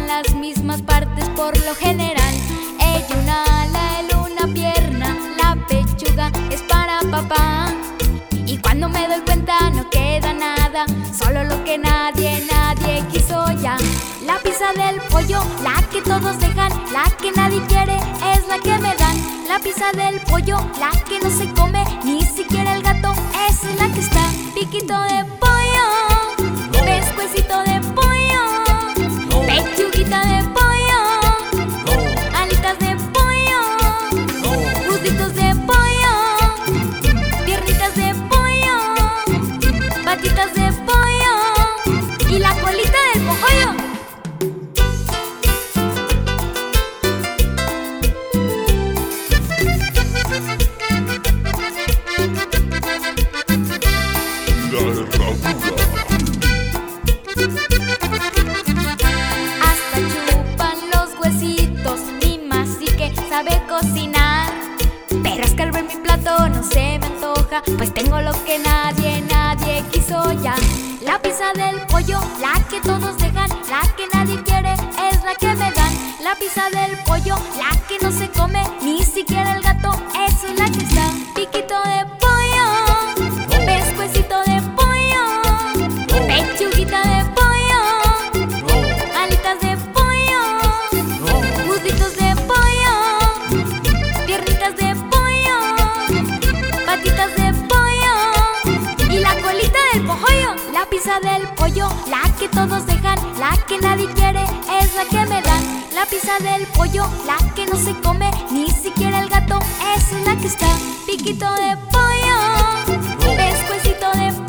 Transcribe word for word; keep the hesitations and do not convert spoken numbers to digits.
las mismas partes por lo general. Ella un ala, él una pierna, la pechuga es para papá. Y cuando me doy cuenta no queda nada, solo lo que nadie, nadie quiso ya. La pizza del pollo, la que todos dejan, la que nadie quiere, es la que me dan. La pizza del pollo, la que no se come, ni siquiera el gato, esa es la que está. Piquito de pollo, pescuecito de pollo, pechuguita de pollo, alitas de pollo, muslitos de pollo, piernitas de pollo, patitas de pollo y la colita del pollo. Hasta chupan los huesitos, mi masique sabe cocinar. Pero es que al ver mi plato no se me antoja, pues tengo lo que nadie, nadie quiso ya. La pizza del pollo, la que todos dejan, la que nadie quiere, es la que me dan. La pizza del pollo, la que no se come, ni siquiera el gato, esa es la que está. Piquito de pollo, pescuecito de pollo, pechuguita de pollo, alitas de pollo, muslitos de pollo, piernitas de pollo, patitas de pollo y la colita del pollo. La pizza del pollo, la que todos dejan, la que nadie quiere, es la que me dan. La pizza del pollo, la que no se come, ni siquiera el gato, esa es la que está. Piquito de pollo, pescuecito de pollo,